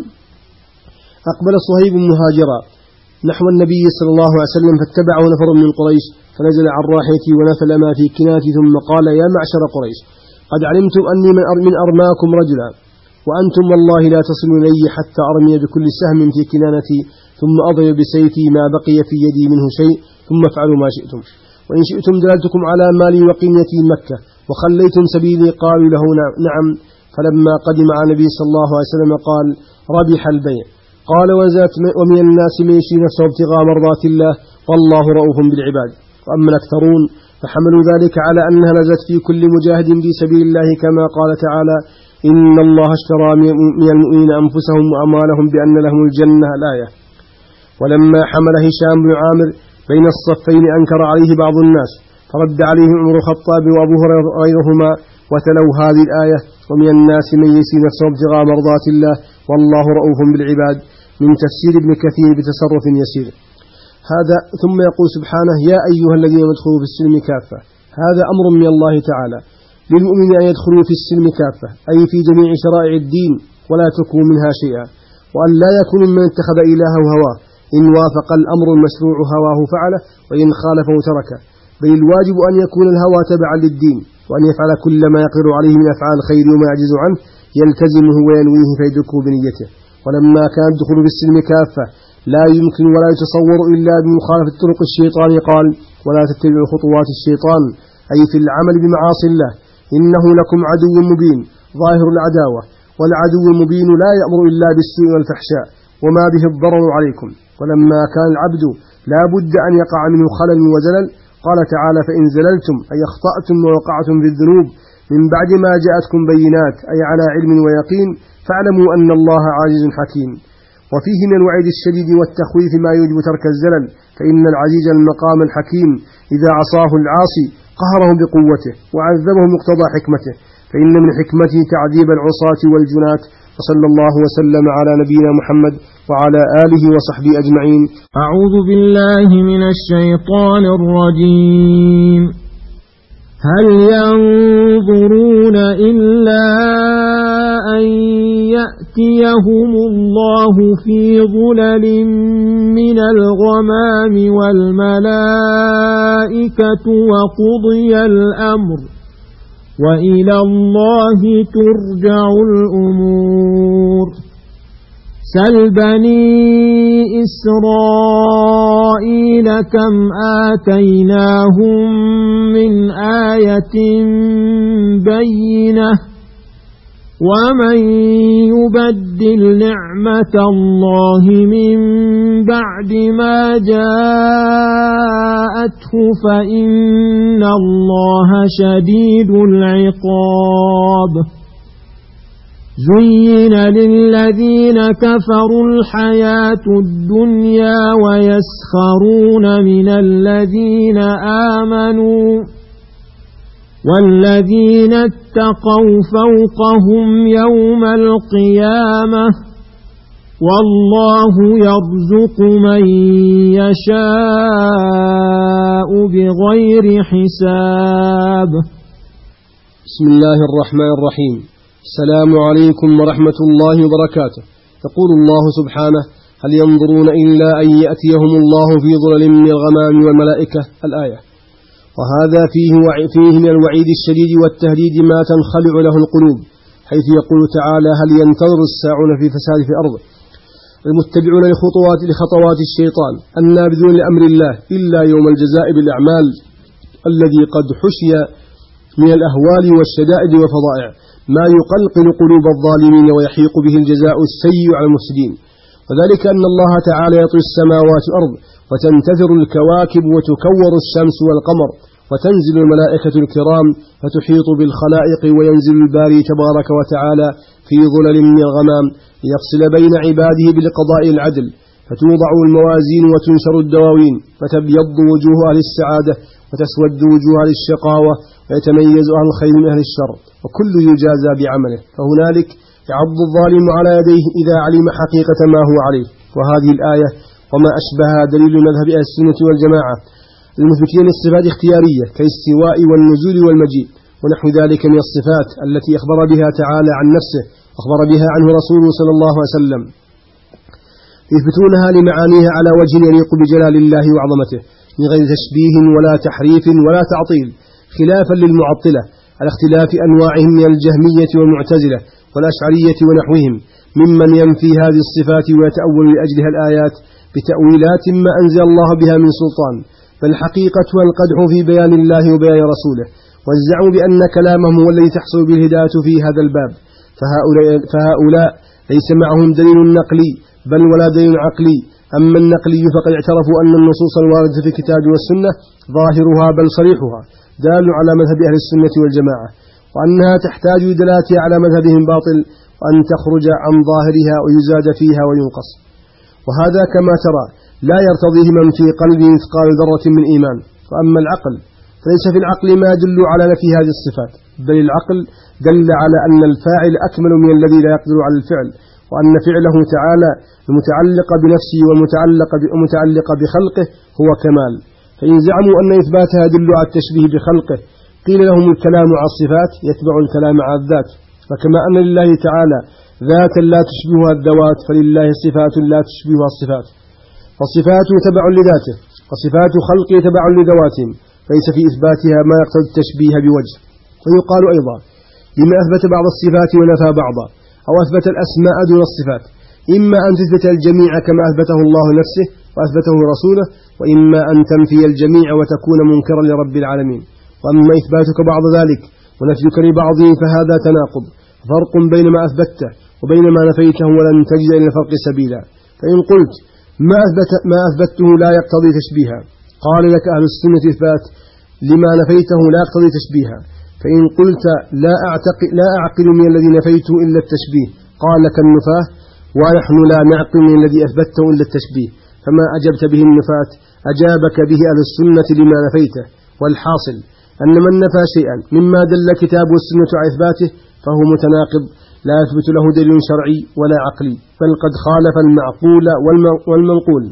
أقبل صهيب مهاجرا نحو النبي صلى الله عليه وسلم فاتبعه نفر من قريش، فنزل عن راحلتي ونفل ما في كناتي، ثم قال: يا معشر قريش قد علمتم أني من أرماكم رجلا، وأنتم والله لا تصلوا إلي حتى أرمي بكل سهم في كنانتي، ثم أضرب بسيفي ما بقي في يدي منه شيء، ثم افعلوا ما شئتم، وإن شئتم دللتكم على مالي وقيمتي مكة وخليتم سبيلي. قالوا له: نعم. فلما قدم على النبي صلى الله عليه وسلم قال: ربح البيع. قال: ومن الناس من يشري نفسه ابتغاء مرضات الله والله رؤوف بالعباد. وأما الأكثرون فحملوا ذلك على أنها نزلت في كل مجاهد في سبيل الله، كما قال تعالى: إن الله اشترى من المؤمنين أنفسهم وأموالهم بأن لهم الجنة الآية. ولما حمل هشام بن عامر بين الصفين أنكر عليه بعض الناس، فرد عليه عمر الخطاب وأبو هريرة وغيرهما وتلوا هذه الآية: ومن الناس من يشري نفسه ابتغاء مرضات الله والله رؤوف بالعباد، من تفسير ابن كثير بتصرف يسير. هذا ثم يقول سبحانه: يا أيها الذين يدخلوا في السلم كافة. هذا أمر من الله تعالى للمؤمنين أن يدخلوا في السلم كافة، أي في جميع شرائع الدين ولا يتركوا منها شيئا، وأن لا يكون من اتخذ إلهه هواه، إن وافق الأمر المشروع هواه فعله، وإن خالفه تركه، بل الواجب أن يكون الهوى تبعا للدين، وأن يفعل كل ما يقدر عليه من أفعال الخير وما يعجز عنه يلتزمه وينويه فيدركه بنيته. ولما كان الدخول في السلم كافة لا يمكن ولا يتصور إلا بمخالفة طرق الشيطان قال: ولا تتبعوا خطوات الشيطان، أي في العمل بمعاصي الله، إنه لكم عدو مبين ظاهر العداوة، والعدو المبين لا يأمر إلا بالسوء والفحشاء وما به الضرر عليكم. ولما كان العبد لا بد أن يقع منه خلل وزلل قال تعالى: فإن زللتم أي أخطأتم ووقعتم في الذنوب من بعد ما جاءتكم بينات، أي على علم ويقين، فاعلموا أن الله عزيز حكيم. وفيه من الوعيد الشديد والتخويف ما يوجب ترك الزلل، فإن العزيز المقام الحكيم إذا عصاه العاصي قهره بقوته وعذبه مقتضى حكمته، فإن من حكمته تعذيب العصاة والجنات. وصلى الله وسلم على نبينا محمد وعلى آله وصحبه أجمعين. أعوذ بالله من الشيطان الرجيم. هل ينظرون إلا أن يأتيهم الله في ظلل من الغمام والملائكة وقضي الأمر وإلى الله ترجع الأمور. سل بني إسرائيل كم آتيناهم من آية بينة ومن يبدل نعمة الله من بعد ما جاءته فإن الله شديد العقاب. زين للذين كفروا الحياة الدنيا ويسخرون من الذين آمنوا والذين اتقوا فوقهم يوم القيامة والله يرزق من يشاء بغير حساب. بسم الله الرحمن الرحيم. السلام عليكم ورحمة الله وبركاته. يقول الله سبحانه: هل ينظرون إلا أن يأتيهم الله في ظلل من الغمام والملائكة الآية. وهذا فيه, فيه من الوعيد الشديد والتهديد ما تنخلع له القلوب، حيث يقول تعالى: هل ينتظر الساعون في فساد في الأرض، المتبعون لخطوات لخطوات الشيطان النابذون لأمر الله إلا يوم الجزاء بالأعمال الذي قد حشي من الأهوال والشدائد والفظائع ما يقلقل قلوب الظالمين ويحيق به الجزاء السيء على المفسدين. وذلك أن الله تعالى يطوي السماوات والأرض وتنتثر الكواكب وتكور الشمس والقمر وتنزل الملائكة الكرام فتحيط بالخلائق وينزل الباري تبارك وتعالى في ظلل من الغمام ليفصل بين عباده بالقضاء العدل، فتوضع الموازين وتنشر الدواوين فتبيض وجوه أهل السعادة وتسود وجوه أهل الشقاوة ويتميز أهل الخير من أهل الشر وكل يجازى بعمله. فهنالك يعض الظالم على يديه إذا علم حقيقة ما هو عليه. وهذه الآية وما أشبهها دليل مذهب أهل السنة والجماعة المثبتين الصفات اختيارية كالاستواء والنزول والمجيء ونحو ذلك من الصفات التي أخبر بها تعالى عن نفسه أخبر بها عنه رسوله صلى الله عليه وسلم، يثبتونها لمعانيها على وجه يليق بجلال الله وعظمته من غير تشبيه ولا تحريف ولا تعطيل، خلافا للمعطلة على اختلاف أنواعهم من الجهمية والمعتزلة والأشعرية ونحوهم ممن ينفي هذه الصفات ويتأول لأجلها الآيات بتأويلات ما أنزل الله بها من سلطان، بل حقيقتها القدح في بيان الله وبيان رسوله، والزعم بأن كلامهم هو الذي تحصل به الهداية في هذا الباب. فهؤلاء, فهؤلاء ليس معهم دليل نقلي بل ولا دليل عقلي. أما النقلي فقد اعترفوا أن النصوص الواردة في الكتاب والسنة ظاهرها بل صريحها دال على مذهب أهل السنة والجماعة، وأنها تحتاج دلالتها على مذهبهم باطل، وأن تخرج عن ظاهرها ويزاد فيها وينقص. وهذا كما ترى لا يرتضيه من في قلبه مثقال ذرة من إيمان. وأما العقل فليس في العقل ما يدل على نفي هذه الصفات، بل العقل دل على أن الفاعل أكمل من الذي لا يقدر على الفعل، وأن فعله تعالى المتعلق بنفسه ومتعلق ومتعلق بخلقه هو كمال. فإن زعموا أن إثباتها يدل على التشبيه بخلقه قيل لهم الكلام على الصفات يتبع الكلام على الذات، فكما أن لله تعالى ذاتا لا تشبهها الذوات فلله صفات لا تشبهها الصفات، فالصفات تبع لذاته وصفات خلقه تبع لذواتهم، فليس في إثباتها ما يقتضي التشبيه بوجه. ويقال أيضا لما أثبت بعض الصفات ونفى بعضا أو أثبت الأسماء دون الصفات، إما أن تثبت الجميع كما أثبته الله نفسه وأثبته رسوله، وإما أن تنفي الجميع وتكون منكرا لرب العالمين. وأما إثباتك بعض ذلك ونفيك لبعضه فهذا تناقض، فرق بين ما أثبته وبين ما نفيته ولن تجد إلى الفرق سبيلا. فإن قلت ما, أثبت ما أثبته لا يقتضي تشبيها، قال لك أهل السنة إثبات لما نفيته لا يقتضي تشبيها. فإن قلت لا أعتقد لا أعقل من الذي نفيته إلا التشبيه، قال لك النفاة ونحن لا نعقل من الذي أثبته إلا التشبيه، فما أجبت به النفاة أجابك به أهل السنة لما نفيته. والحاصل أن من نفى شيئا مما دل الكتاب والسنة على إثباته فهو متناقض لا يثبت له دليل شرعي ولا عقلي، بل قد خالف المعقول والمنقول.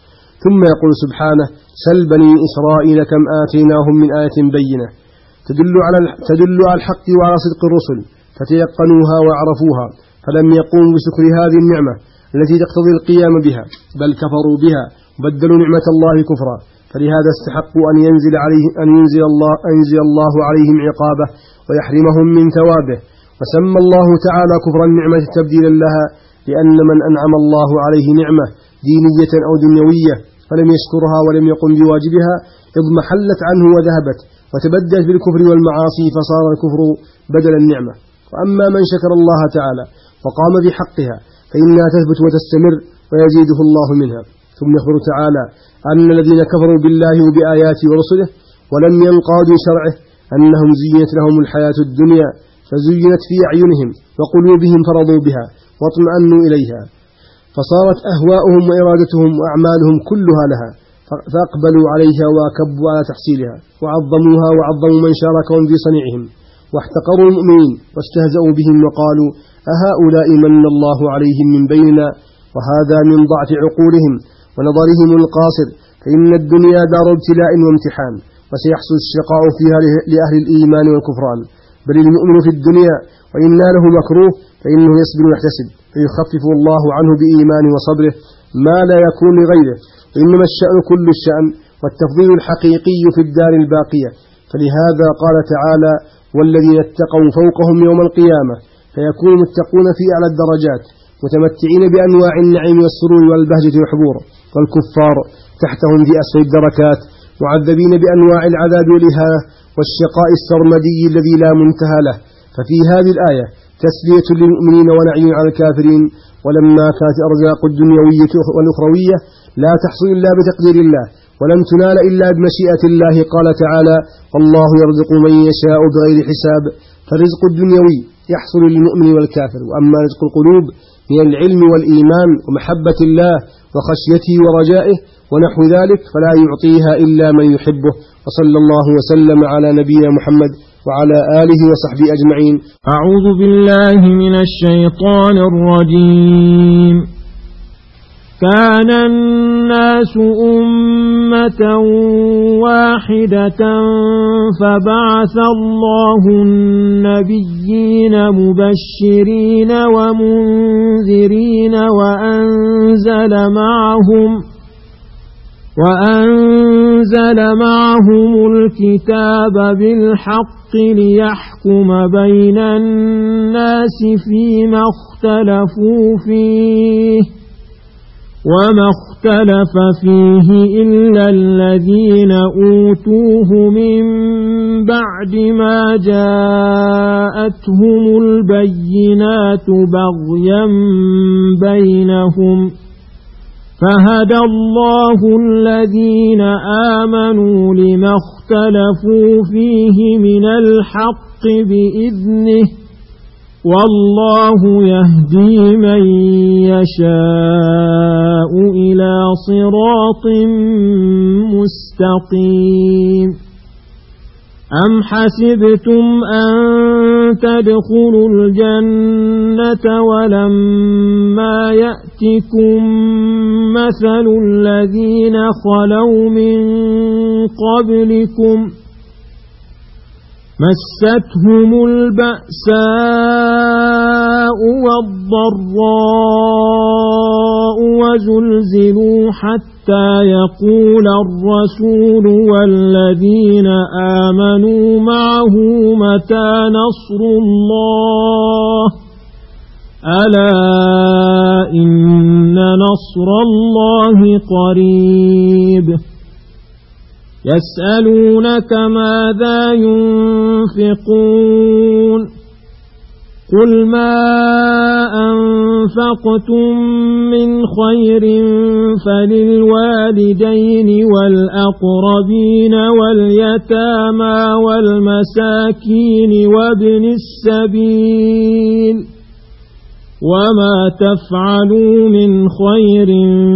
ثم يقول سبحانه سل بني إسرائيل كم آتيناهم من آية بينة تدل على تدل على الحق وعلى صدق الرسل فتيقنوها وعرفوها، فلم يقوموا بشكر هذه النعمة التي تقتضي القيام بها، بل كفروا بها وبدلوا نعمة الله كفرا، فلهذا استحقوا أن ينزل عليه أن ينزل الله أن ينزل الله عليهم عقابه ويحرمهم من ثوابه. وسمى الله تعالى كفر النعمة تبديلا لها، لأن من أنعم الله عليه نعمة دينية أو دنيوية فلم يشكرها ولم يقم بواجبها اضمحلت عنه وذهبت وتبدلت بالكفر والمعاصي فصار الكفر بدل النعمة. وأما من شكر الله تعالى وقام بحقها فإنها تثبت وتستمر ويزيده الله منها. ثم يخبر تعالى أن الذين كفروا بالله وبآياته ورسله ولم ينقادوا شرعه أنهم زينت لهم الحياة الدنيا فزينت في أعينهم وقلوبهم فرضوا بها واطمأنوا إليها، فصارت أهواؤهم وإرادتهم وأعمالهم كلها لها، فأقبلوا عليها وأكبوا على تحصيلها وعظموها وعظموا من شاركهم في صنيعهم، واحتقروا المؤمنين واستهزأوا بهم وقالوا أهؤلاء من الله عليهم من بيننا، وهذا من ضعف عقولهم ونظرهم القاصر، فإن الدنيا دار ابتلاء وامتحان وسيحصل الشقاء فيها لأهل الإيمان والكفران، بل المؤمن في الدنيا وإن ناله مكروه فإنه يصبر ويحتسب فيخفف الله عنه بإيمانه وصبره ما لا يكون لغيره، وإنما الشأن كل الشأن والتفضيل الحقيقي في الدار الباقية. فلهذا قال تعالى والذين اتقوا فوقهم يوم القيامة فيكون متقون في أعلى الدرجات، متمتعين بأنواع النعيم والسرور والبهجة والحبور، والكفار تحتهم في أسفل الدركات معذبين بأنواع العذاب والإهانة والشقاء السرمدي الذي لا منتهى له. ففي هذه الآية تسلية للمؤمنين ونعي على الكافرين. ولما كانت الأرزاق الدنيوية والأخروية لا تحصل إلا بتقدير الله ولن تنال إلا بمشيئة الله، قال تعالى: والله يرزق من يشاء بغير حساب. فالرزق الدنيوي يحصل للمؤمن والكافر، وأما رزق القلوب من العلم والإيمان ومحبة الله وخشيته ورجائه ونحو ذلك فلا يعطيها إلا من يحبه. وصلى الله وسلم على نبينا محمد وعلى آله وصحبه أجمعين. أعوذ بالله من الشيطان الرجيم. كان الناس أمة واحدة فبعث الله النبيين مبشرين ومنذرين وأنزل معهم وأنزل معهم الكتاب بالحق ليحكم بين الناس فيما اختلفوا فيه وما اختلف فيه إلا الذين أوتوه من بعد ما جاءتهم البينات بغيا بينهم، فهدى الله الذين آمنوا لما اختلفوا فيه من الحق بإذنه، والله يهدي من يشاء إلى صراط مستقيم. أم حسبتم أن تدخلوا الجنة ولما يأتكم مثل الذين خلوا من قبلكم مستهم البأساء والضراء وزلزلوا حتى يقول الرسول والذين آمنوا معه متى نصر الله، ألا إن نصر الله قريب. يسألونك ماذا ينفقون قل ما أنفقتم من خير فللوالدين والأقربين واليتامى والمساكين وابن السبيل، وما تفعلوا من خير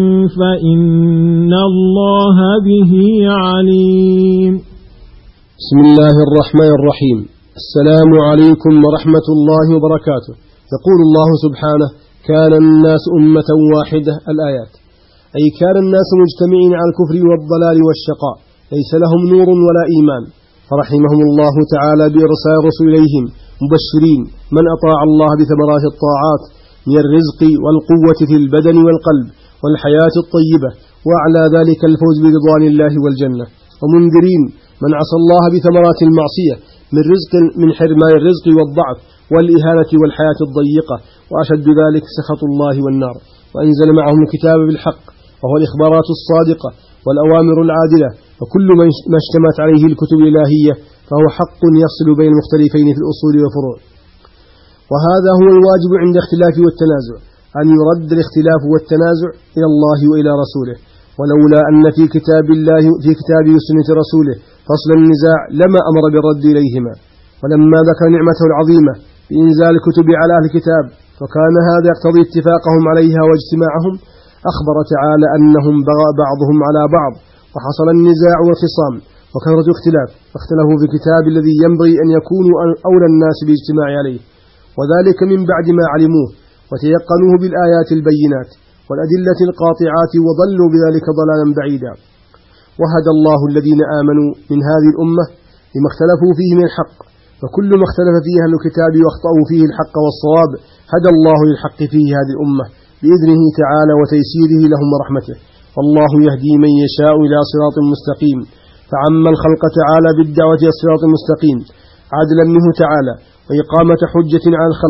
فإن الله به عليم. بسم الله الرحمن الرحيم. السلام عليكم ورحمة الله وبركاته. يقول الله سبحانه: كان الناس أمة واحدة. الآيات، أي كان الناس مجتمعين على الكفر والضلال والشقاء، ليس لهم نور ولا إيمان، فرحمهم الله تعالى بإرسال الرسل إليهم مبشرين من أطاع الله بثمرات الطاعات من الرزق والقوة في البدن والقلب والحياة الطيبة، وأعلى ذلك الفوز برضوان الله والجنة، ومنذرين من عصى الله بثمرات المعصية من رزق من حرمان الرزق والضعف والإهانة والحياة الضيقة، وأشد ذلك سخط الله والنار. وأنزل معهم الكتاب بالحق، وهو الإخبارات الصادقة والأوامر العادلة، وكل ما اشتمت عليه الكتب الإلهية فهو حق يفصل بين المختلفين في الأصول والفروع. وهذا هو الواجب عند اختلاف والتنازع، أن يرد الاختلاف والتنازع إلى الله وإلى رسوله، ولولا أن في كتاب الله في كتابه وسنة رسوله فصل النزاع لما أمر بالرد إليهما. ولما ذكر نعمته العظيمة بإنزال الكتب على أهل الكتاب فكان هذا يقتضي اتفاقهم عليها واجتماعهم، أخبر تعالى أنهم بغى بعضهم على بعض وحصل النزاع والخصام وكثرة الاختلاف، فاختلفوا في الكتاب الذي ينبغي أن يكونوا أولى الناس بالاجتماع عليه، وذلك من بعد ما علموه وتيقنوه بالآيات البينات والأدلة القاطعات، وضلوا بذلك ضلالا بعيدا. وهدى الله الذين آمنوا من هذه الأمة لما اختلفوا فيه من الحق، فكل ما اختلف فيه أهل الكتاب واخطأوا فيه الحق والصواب هدى الله للحق فيه هذه الأمة بإذنه تعالى وتيسيره لهم ورحمته، والله يهدي من يشاء إلى صراط مستقيم. فعم الخلق تعالى بالدعوة إلى الصراط المستقيم عدلا منه تعالى وإقامة حجة على الخلق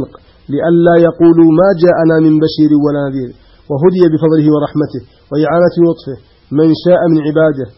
لئلا يقولوا ما جاءنا من بشير ولا نذير، وهدي بفضله ورحمته وإعانة لطفه من شاء من عباده،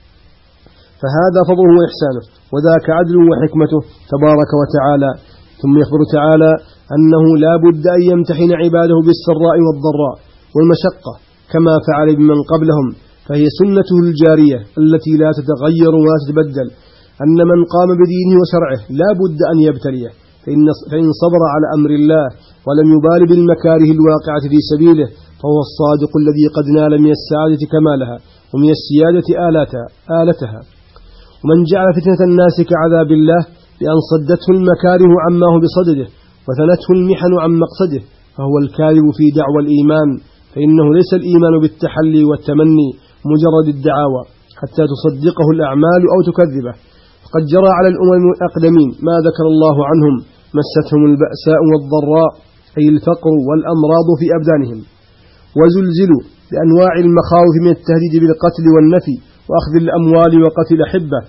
فهذا فضله وإحسانه، وذاك عدل وحكمته تبارك وتعالى. ثم يخبر تعالى أنه لا بد أن يمتحن عباده بالسراء والضراء والمشقة كما فعل بمن قبلهم، فهي سنته الجارية التي لا تتغير ولا تتبدل، أن من قام بدينه وشرعه لا بد أن يبتليه، فإن صبر على أمر الله ولم يبال بالمكاره الواقعة في سبيله فهو الصادق الذي قد نال من السعادة كمالها ومن السيادة آلاتها آلتها. ومن جعل فتنة الناس كعذاب الله بأن صدته المكاره عما هو بصدده وثنته المحن عن مقصده فهو الكاذب في دعوى الإيمان، فإنه ليس الإيمان بالتحلي والتمني مجرد الدعاوى حتى تصدقه الأعمال أو تكذبه. فقد جرى على الأمم الأقدمين ما ذكر الله عنهم مستهم البأساء والضراء أي الفقر والأمراض في أبدانهم، وزلزلوا بأنواع المخاوف من التهديد بالقتل والنفي وأخذ الأموال وقتل حبة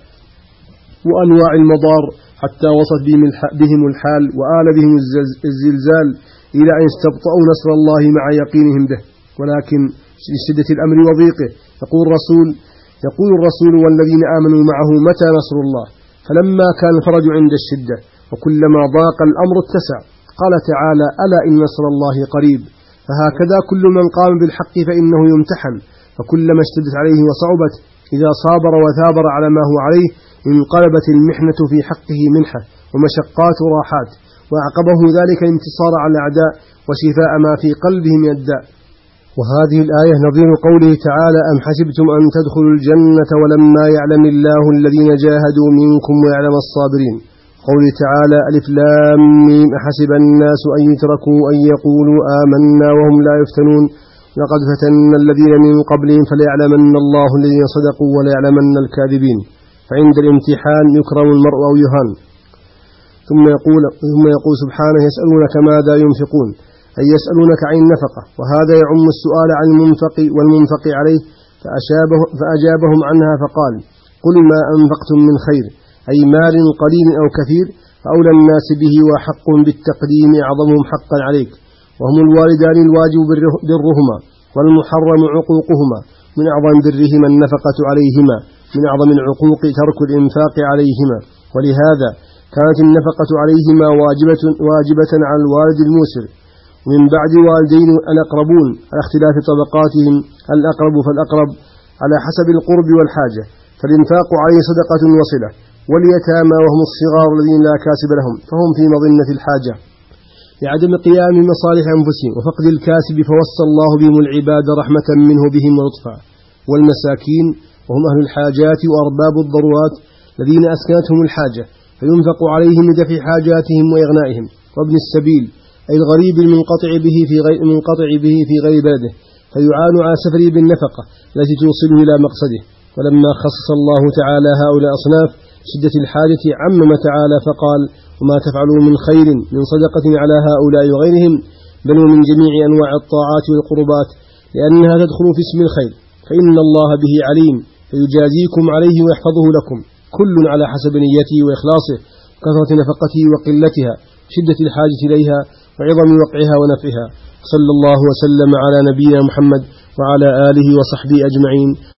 وأنواع المضار، حتى وصلت بهم الحال وآل بهم الزلزال إلى أن استبطأوا نصر الله مع يقينهم به. ولكن لشدة الأمر وضيقه يقول الرسول يقول الرسول والذين آمنوا معه متى نصر الله، فلما كان الفرج عند الشدة وكلما ضاق الأمر اتسع. قال تعالى ألا إن نصر الله قريب. فهكذا كل من قام بالحق فإنه يمتحن، فكلما اشتدت عليه وصعبت إذا صابر وثابر على ما هو عليه انقلبت المحنة في حقه منحة ومشقات راحات، وأعقبه ذلك الانتصار على الأعداء وشفاء ما في قلبه من الداء. وهذه الآية نظير قوله تعالى أم حسبتم أن تدخلوا الجنة ولما يعلم الله الذين جاهدوا منكم ويعلم الصابرين. قوله تعالى ألف لام ميم أحسب الناس أن يتركوا أن يقولوا آمنا وهم لا يفتنون لقد فتنا الذين من قبلهم فليعلمن الله الذين صدقوا وليعلمن الكاذبين. فعند الامتحان يكرم المرء أو يهان. ثم يقول, ثم يقول سبحانه يسألونك ماذا ينفقون، أي يسألونك عن النفقة، وهذا يعم السؤال عن المنفق والمنفق عليه، فأجابهم عنها فقال قل ما أنفقتم من خير أي مال قليل أو كثير فأولى الناس به وحق بالتقديم أعظمهم حقا عليك، وهم الوالدان الواجب برهما والمحرم عقوقهما، من أعظم برهما النفقة عليهما، من أعظم العقوق ترك الإنفاق عليهما. ولهذا كانت النفقة عليهما واجبة, واجبة على الوالد الموسر، ومن بعد والدين الأقربون على اختلاف طبقاتهم الأقرب فالأقرب على حسب القرب والحاجة، فالإنفاق عليه صدقة وصلة. واليتامى وهم الصغار الذين لا كاسب لهم فهم في مظنة الحاجة لعدم قيام مصالح أنفسهم وفقد الكاسب، فوصى الله بهم العباد رحمة منه بهم ولطفا. والمساكين وهم أهل الحاجات وأرباب الضرورات الذين أسكنتهم الحاجة فينفق عليهم لدفع حاجاتهم وإغنائهم. وابن السبيل أي الغريب المنقطع به في غير, منقطع به في غير بلده فيعان على سفره بالنفقة التي توصله إلى مقصده. ولما خصص الله تعالى هؤلاء أصناف شدة الحاجة عمم تعالى فقال وما تفعلوا من خير من صدقة على هؤلاء وغيرهم بل ومن جميع أنواع الطاعات والقربات، لأنها تدخل في اسم الخير، فإن الله به عليم فيجازيكم عليه ويحفظه لكم، كل على حسب نيته وإخلاصه، كثرة نفقته وقلتها، شدة الحاجة إليها وعظم وقعها ونفعها. صلى الله وسلم على نبينا محمد وعلى آله وصحبه أجمعين.